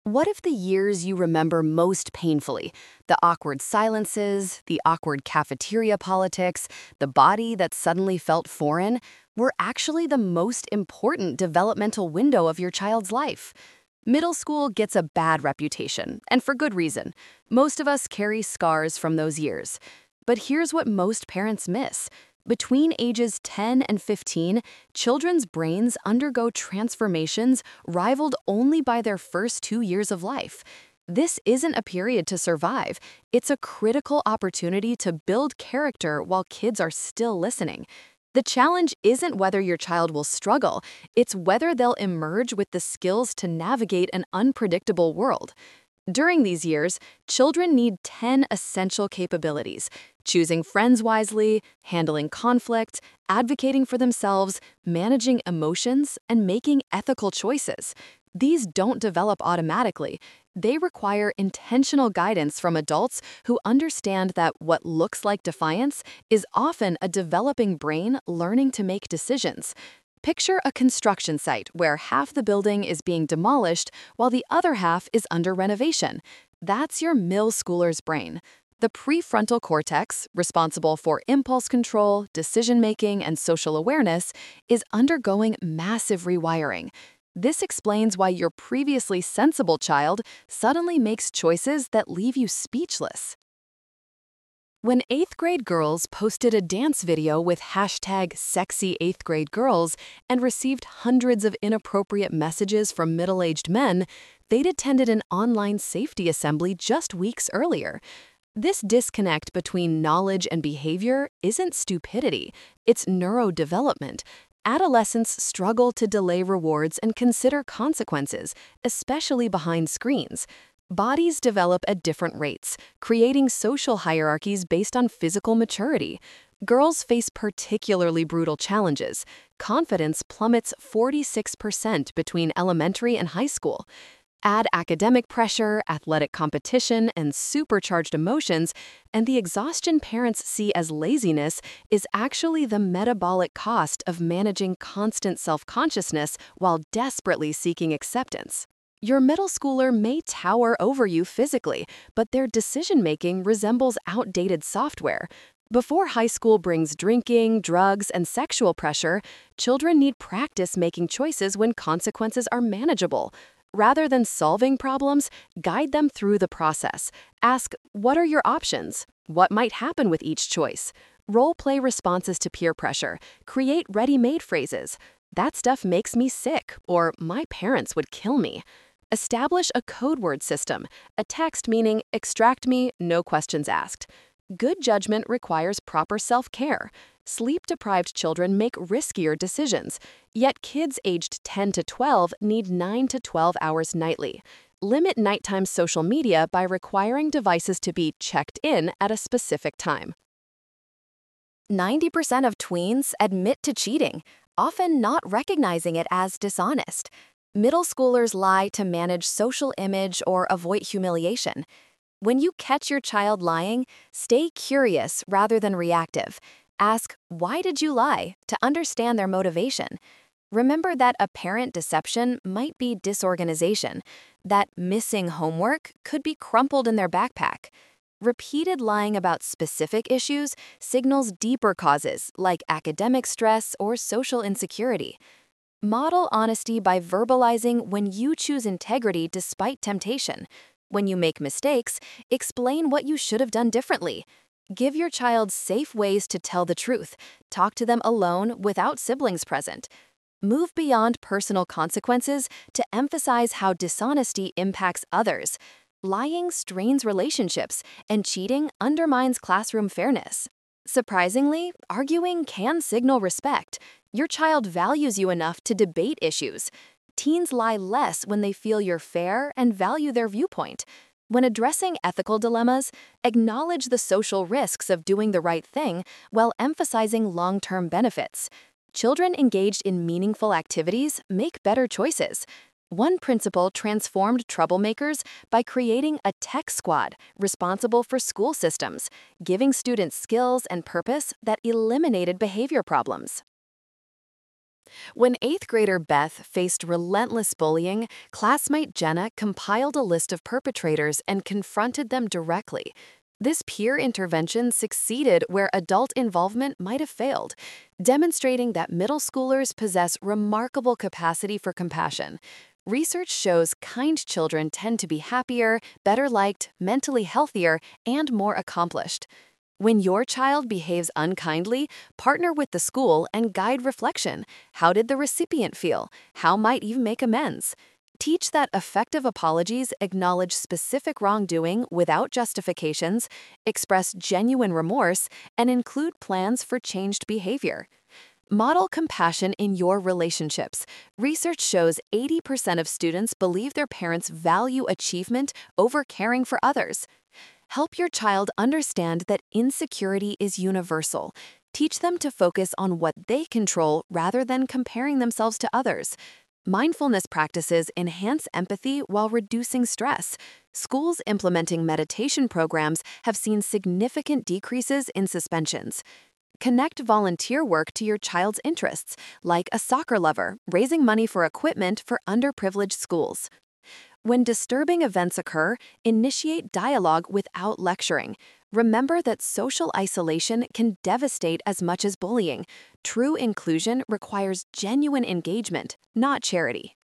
What if the years you remember most painfully, the awkward silences, the awkward cafeteria politics, the body that suddenly felt foreign, were actually the most important developmental window of your child's life? Middle school gets a bad reputation, and for good reason. Most of us carry scars from those years. But here's what most parents miss. Between ages 10 and 15, children's brains undergo transformations rivaled only by their first 2 years of life. This isn't a period to survive. It's a critical opportunity to build character while kids are still listening. The challenge isn't whether your child will struggle, it's whether they'll emerge with the skills to navigate an unpredictable world. During these years, children need 10 essential capabilities: choosing friends wisely, handling conflict, advocating for themselves, managing emotions, and making ethical choices. These don't develop automatically. They require intentional guidance from adults who understand that what looks like defiance is often a developing brain learning to make decisions. Picture a construction site where half the building is being demolished while the other half is under renovation. That's your middle schooler's brain. The prefrontal cortex, responsible for impulse control, decision-making, and social awareness, is undergoing massive rewiring. This explains why your previously sensible child suddenly makes choices that leave you speechless. When 8th grade girls posted a dance video with hashtag sexy 8th grade girls and received hundreds of inappropriate messages from middle-aged men, they'd attended an online safety assembly just weeks earlier. This disconnect between knowledge and behavior isn't stupidity, it's neurodevelopment. Adolescents struggle to delay rewards and consider consequences, especially behind screens. Bodies develop at different rates, creating social hierarchies based on physical maturity. Girls face particularly brutal challenges. Confidence plummets 46% between elementary and high school. Add academic pressure, athletic competition, and supercharged emotions, and the exhaustion parents see as laziness is actually the metabolic cost of managing constant self-consciousness while desperately seeking acceptance. Your middle schooler may tower over you physically, but their decision-making resembles outdated software. Before high school brings drinking, drugs, and sexual pressure, children need practice making choices when consequences are manageable. Rather than solving problems, guide them through the process. Ask, what are your options? What might happen with each choice? Role-play responses to peer pressure. Create ready-made phrases. That stuff makes me sick, or my parents would kill me. Establish a code word system, a text meaning extract me, no questions asked. Good judgment requires proper self-care. Sleep-deprived children make riskier decisions, yet kids aged 10 to 12 need 9 to 12 hours nightly. Limit nighttime social media by requiring devices to be checked in at a specific time. 90% of tweens admit to cheating, often not recognizing it as dishonest. Middle schoolers lie to manage social image or avoid humiliation. When you catch your child lying, stay curious rather than reactive. Ask, why did you lie, to understand their motivation. Remember that apparent deception might be disorganization, that missing homework could be crumpled in their backpack. Repeated lying about specific issues signals deeper causes like academic stress or social insecurity. Model honesty by verbalizing when you choose integrity despite temptation. When you make mistakes, explain what you should have done differently. Give your child safe ways to tell the truth. Talk to them alone without siblings present. Move beyond personal consequences to emphasize how dishonesty impacts others. Lying strains relationships, and cheating undermines classroom fairness. Surprisingly, arguing can signal respect. Your child values you enough to debate issues. Teens lie less when they feel you're fair and value their viewpoint. When addressing ethical dilemmas, acknowledge the social risks of doing the right thing while emphasizing long-term benefits. Children engaged in meaningful activities make better choices. One principal transformed troublemakers by creating a tech squad responsible for school systems, giving students skills and purpose that eliminated behavior problems. When 8th grader Beth faced relentless bullying, classmate Jenna compiled a list of perpetrators and confronted them directly. This peer intervention succeeded where adult involvement might have failed, demonstrating that middle schoolers possess remarkable capacity for compassion. Research shows kind children tend to be happier, better liked, mentally healthier, and more accomplished. When your child behaves unkindly, partner with the school and guide reflection. How did the recipient feel? How might you make amends? Teach that effective apologies acknowledge specific wrongdoing without justifications, express genuine remorse, and include plans for changed behavior. Model compassion in your relationships. Research shows 80% of students believe their parents value achievement over caring for others. Help your child understand that insecurity is universal. Teach them to focus on what they control rather than comparing themselves to others. Mindfulness practices enhance empathy while reducing stress. Schools implementing meditation programs have seen significant decreases in suspensions. Connect volunteer work to your child's interests, like a soccer lover, raising money for equipment for underprivileged schools. When disturbing events occur, initiate dialogue without lecturing. Remember that social isolation can devastate as much as bullying. True inclusion requires genuine engagement, not charity.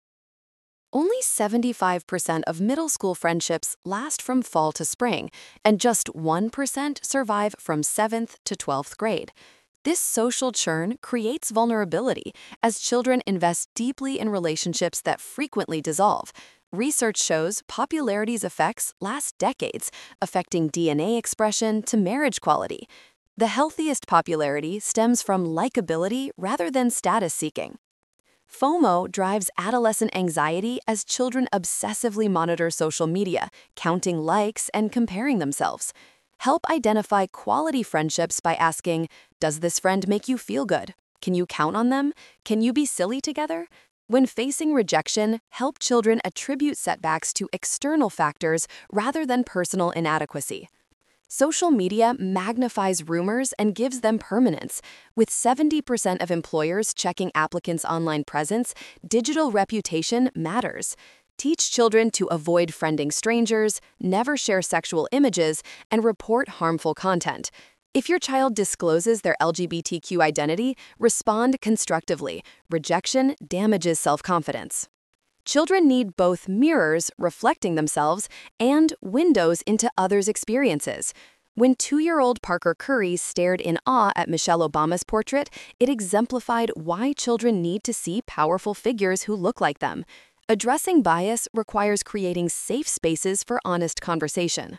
Only 75% of middle school friendships last from fall to spring, and just 1% survive from 7th to 12th grade. This social churn creates vulnerability as children invest deeply in relationships that frequently dissolve. Research shows popularity's effects last decades, affecting DNA expression to marriage quality. The healthiest popularity stems from likability rather than status seeking. FOMO drives adolescent anxiety as children obsessively monitor social media, counting likes and comparing themselves. Help identify quality friendships by asking, does this friend make you feel good? Can you count on them? Can you be silly together? When facing rejection, help children attribute setbacks to external factors rather than personal inadequacy. Social media magnifies rumors and gives them permanence. With 70% of employers checking applicants' online presence, digital reputation matters. Teach children to avoid friending strangers, never share sexual images, and report harmful content. If your child discloses their LGBTQ identity, respond constructively. Rejection damages self-confidence. Children need both mirrors reflecting themselves and windows into others' experiences. When 2-year-old Parker Curry stared in awe at Michelle Obama's portrait, it exemplified why children need to see powerful figures who look like them. Addressing bias requires creating safe spaces for honest conversation.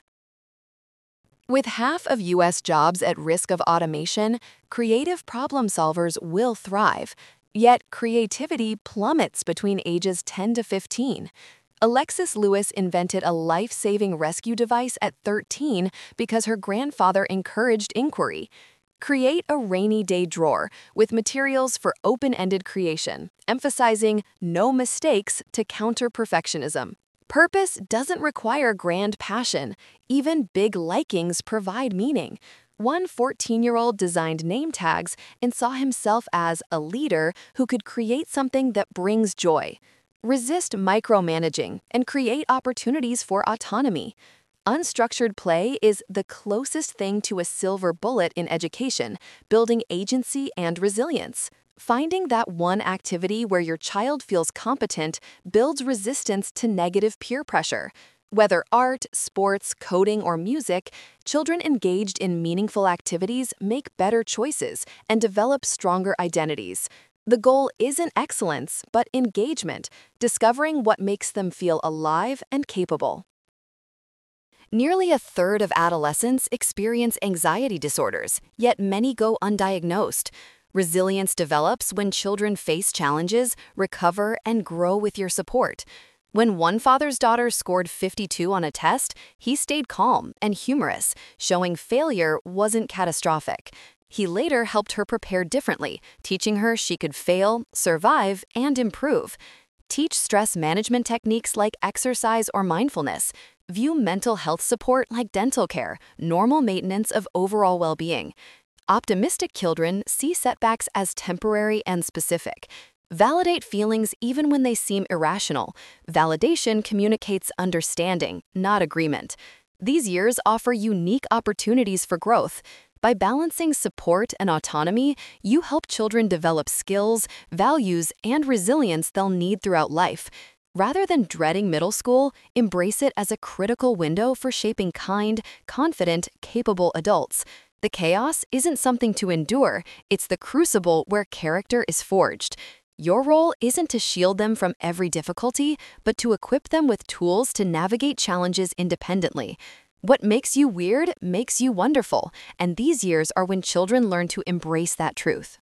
With half of U.S. jobs at risk of automation, creative problem solvers will thrive. Yet creativity plummets between ages 10 to 15. Alexis Lewis invented a life-saving rescue device at 13 because her grandfather encouraged inquiry. Create a rainy day drawer with materials for open-ended creation, emphasizing no mistakes to counter perfectionism. Purpose doesn't require grand passion. Even big likings provide meaning. One 14-year-old designed name tags and saw himself as a leader who could create something that brings joy. Resist micromanaging and create opportunities for autonomy. Unstructured play is the closest thing to a silver bullet in education, building agency and resilience. Finding that one activity where your child feels competent builds resistance to negative peer pressure. Whether art, sports, coding, or music, children engaged in meaningful activities make better choices and develop stronger identities. The goal isn't excellence, but engagement, discovering what makes them feel alive and capable. Nearly a third of adolescents experience anxiety disorders, yet many go undiagnosed. Resilience develops when children face challenges, recover, and grow with your support. When one father's daughter scored 52 on a test, he stayed calm and humorous, showing failure wasn't catastrophic. He later helped her prepare differently, teaching her she could fail, survive, and improve. Teach stress management techniques like exercise or mindfulness. View mental health support like dental care, normal maintenance of overall well-being. Optimistic children see setbacks as temporary and specific. Validate feelings even when they seem irrational. Validation communicates understanding, not agreement. These years offer unique opportunities for growth. By balancing support and autonomy, you help children develop skills, values, and resilience they'll need throughout life. Rather than dreading middle school, embrace it as a critical window for shaping kind, confident, capable adults. The chaos isn't something to endure, it's the crucible where character is forged. Your role isn't to shield them from every difficulty, but to equip them with tools to navigate challenges independently. What makes you weird makes you wonderful, and these years are when children learn to embrace that truth.